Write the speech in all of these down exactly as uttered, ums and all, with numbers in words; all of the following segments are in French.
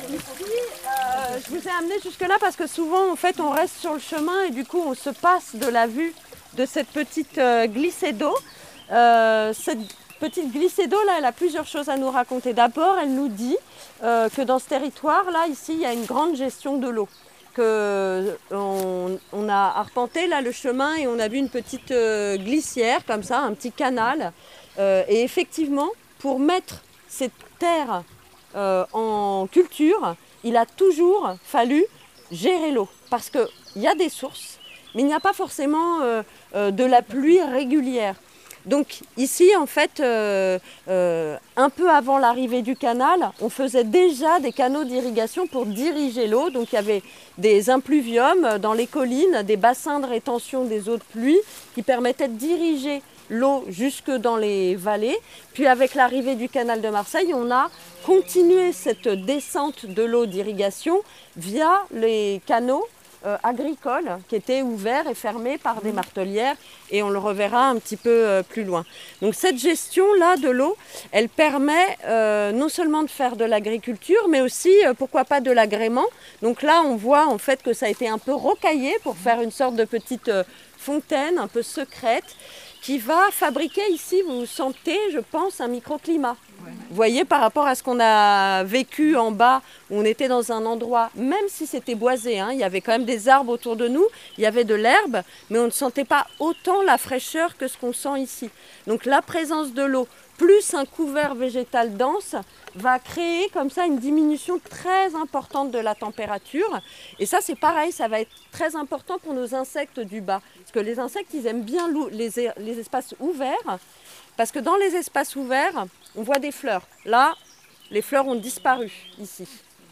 Ici, euh, je vous ai amené jusque-là parce que souvent, en fait, on reste sur le chemin et du coup, on se passe de la vue de cette petite euh, glissée d'eau. Euh, cette petite glissée d'eau, là, elle a plusieurs choses à nous raconter. D'abord, elle nous dit euh, que dans ce territoire-là, ici, il y a une grande gestion de l'eau. Que on, on a arpenté là le chemin et on a vu une petite euh, glissière comme ça, un petit canal. Euh, et effectivement, pour mettre cette terre euh, en culture, il a toujours fallu gérer l'eau parce qu'il y a des sources, mais il n'y a pas forcément euh, euh, de la pluie régulière. Donc ici, en fait, euh, euh, un peu avant l'arrivée du canal, on faisait déjà des canaux d'irrigation pour diriger l'eau. Donc il y avait des impluviums dans les collines, des bassins de rétention des eaux de pluie qui permettaient de diriger l'eau jusque dans les vallées. Puis avec l'arrivée du canal de Marseille, on a continué cette descente de l'eau d'irrigation via les canaux Euh, agricoles qui étaient ouverts et fermés par des martelières et on le reverra un petit peu euh, plus loin. Donc cette gestion-là de l'eau, elle permet euh, non seulement de faire de l'agriculture mais aussi, euh, pourquoi pas, de l'agrément. Donc là on voit en fait que ça a été un peu rocaillé pour faire une sorte de petite euh, fontaine un peu secrète qui va fabriquer ici, vous sentez, je pense, un microclimat. Ouais. Vous voyez, par rapport à ce qu'on a vécu en bas, où on était dans un endroit, même si c'était boisé, hein, il y avait quand même des arbres autour de nous, il y avait de l'herbe, mais on ne sentait pas autant la fraîcheur que ce qu'on sent ici. Donc la présence de l'eau, plus un couvert végétal dense, va créer comme ça une diminution très importante de la température. Et ça, c'est pareil, ça va être très important pour nos insectes du bas. Parce que les insectes, ils aiment bien les, les espaces ouverts. Parce que dans les espaces ouverts, on voit des fleurs. Là, les fleurs ont disparu ici.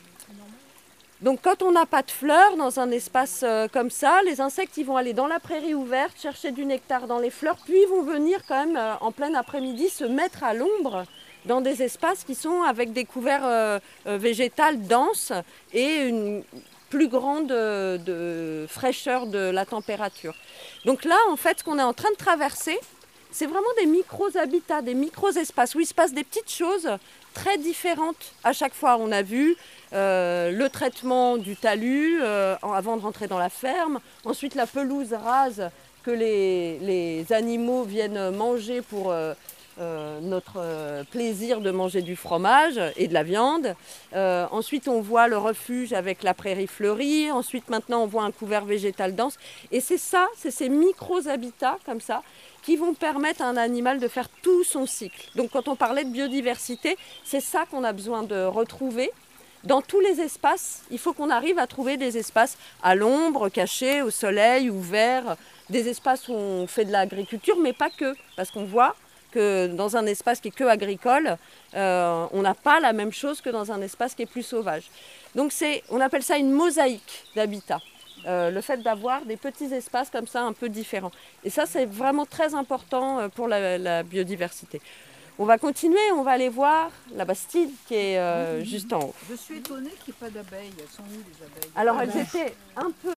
Donc quand on n'a pas de fleurs dans un espace euh, comme ça, les insectes ils vont aller dans la prairie ouverte, chercher du nectar dans les fleurs, puis ils vont venir quand même euh, en plein après-midi se mettre à l'ombre dans des espaces qui sont avec des couverts euh, euh, végétales denses et une plus grande euh, de fraîcheur de la température. Donc là, en fait, ce qu'on est en train de traverser, c'est vraiment des micro-habitats, des micro-espaces où il se passe des petites choses très différentes à chaque fois. On a vu euh, le traitement du talus euh, avant de rentrer dans la ferme, ensuite la pelouse rase que les, les animaux viennent manger pour euh, euh, notre euh, plaisir de manger du fromage et de la viande. Euh, ensuite on voit le refuge avec la prairie fleurie, ensuite maintenant on voit un couvert végétal dense. Et c'est ça, c'est ces micro-habitats comme ça qui vont permettre à un animal de faire tout son cycle. Donc quand on parlait de biodiversité, c'est ça qu'on a besoin de retrouver. Dans tous les espaces, il faut qu'on arrive à trouver des espaces à l'ombre, cachés, au soleil, ouverts, des espaces où on fait de l'agriculture, mais pas que. Parce qu'on voit que dans un espace qui est que agricole, euh, on n'a pas la même chose que dans un espace qui est plus sauvage. Donc c'est, on appelle ça une mosaïque d'habitat. Euh, le fait d'avoir des petits espaces comme ça un peu différents. Et ça, c'est vraiment très important pour la, la biodiversité. On va continuer, on va aller voir la Bastide qui est euh, juste en haut. Je suis étonnée qu'il n'y ait pas d'abeilles. Elles sont où les abeilles? Alors elles étaient un peu...